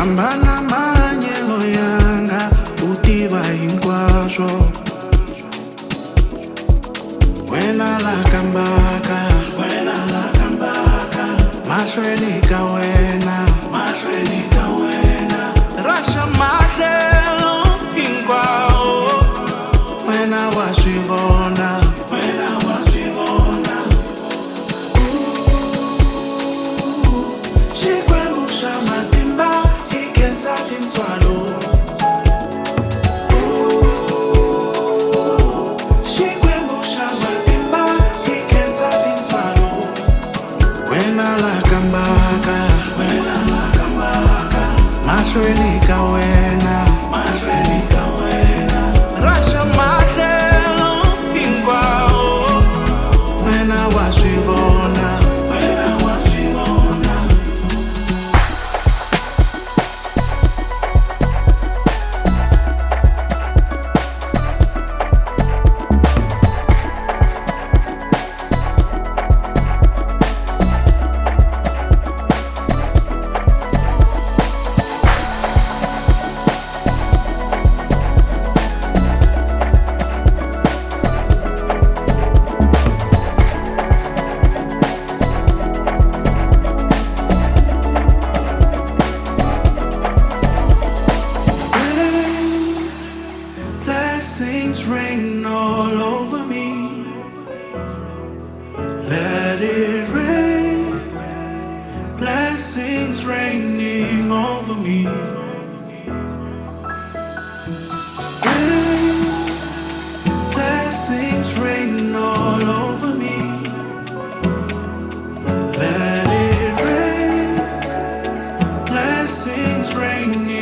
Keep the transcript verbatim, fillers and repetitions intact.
Ambana manyelo yanga utiva hinkwaswo wena la kambaka wena la kambaka mahlweni ka wena mahlweni ka wena rasha mahlelo hinkwawo wena wa swi vona wena wa swi vona xikwembu xa matimba hi khensa tintswalo xikwembu xa matimba hi khensa tintswalo wena la kambaka wena la kambaka mahlweni ka wena mahlweni ka wena rasha mahlelo hinkwawo wena wa swi vona wena wa swi vona Blessings rain all over me. Let it rain. Blessings raining over me. Rain. Blessings rain all over me. Let it rain. Blessings raining.